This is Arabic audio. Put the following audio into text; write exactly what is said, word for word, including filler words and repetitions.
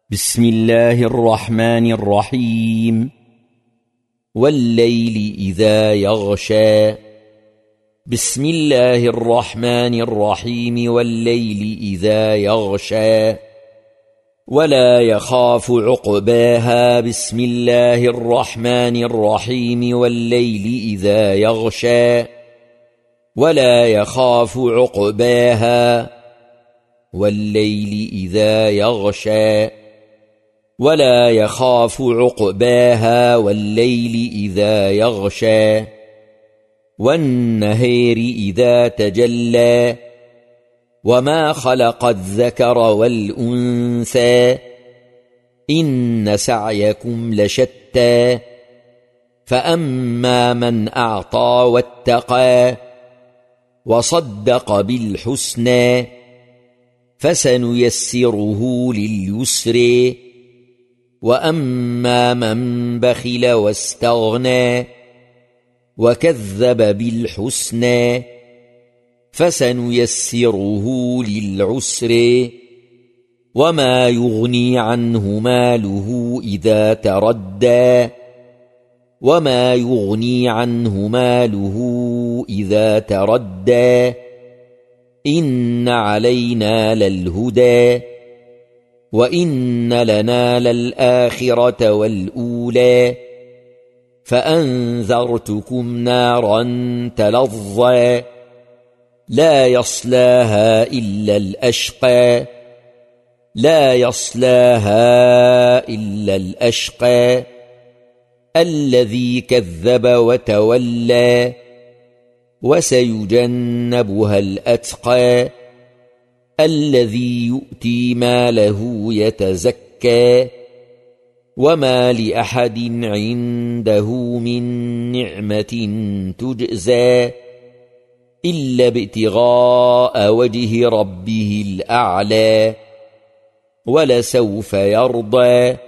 بسم الله الرحمن الرحيم والليل إذا يغشى بسم الله الرحمن الرحيم والليل إذا يغشى ولا يخاف عقباها بسم الله الرحمن الرحيم والليل إذا يغشى ولا يخاف عقباها والليل إذا يغشى ولا يخاف عقباها والليل إذا يغشى والنهار إذا تجلى وما خلق الذكر والأنثى إن سعيكم لشتى فأما من أعطى واتقى وصدق بالحسنى فسنيسره لليسر وأما من بخل واستغنى وكذب بالحسنى فسنيسره للعسر وما يغني عنه ماله إذا تردى وما يغني عنه ماله إذا تردى إن علينا للهدى وإن لنا للآخرة والأولى فأنذرتكم نارا تلظى لا يصلاها إلا الأشقى لا يصلاها إلا الأشقى الذي كذب وتولى وسيجنبها الأتقى الذي يؤتي ماله يتزكى وما لأحد عنده من نعمة تجزى إلا ابتغاء وجه ربه الأعلى ولسوف يرضى